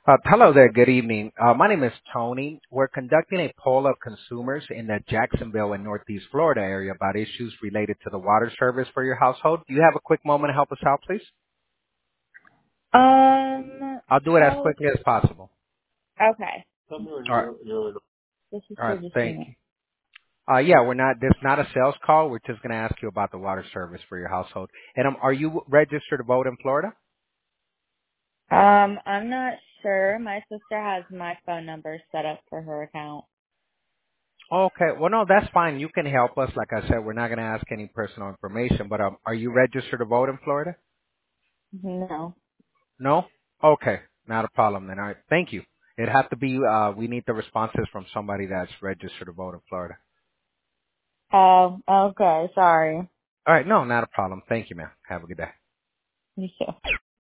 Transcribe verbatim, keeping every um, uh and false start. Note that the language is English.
Uh, hello there. Good evening. Uh, my name is Tony. We're conducting a poll of consumers in the Jacksonville and Northeast Florida area about issues related to the water service for your household. Do you have a quick moment to help us out, please? Um, I'll do it as how, quickly as possible. okay. All right. This is All for right. just Thank me. you. Uh, yeah, we're not. This is not a sales call. We're just going to ask you about the water service for your household. And um, are you registered to vote in Florida? Um, I'm not sure. My sister has my phone number set up for her account. Okay. Well, no, that's fine. You can help us. Like I said, we're not going to ask any personal information. But um, are you registered to vote in Florida? No. No? Okay. Not a problem then. All right. Thank you. It has to be, uh, we need the responses from somebody that's registered to vote in Florida. Oh, okay. Sorry. All right. No, not a problem. Thank you, ma'am. Have a good day. You too.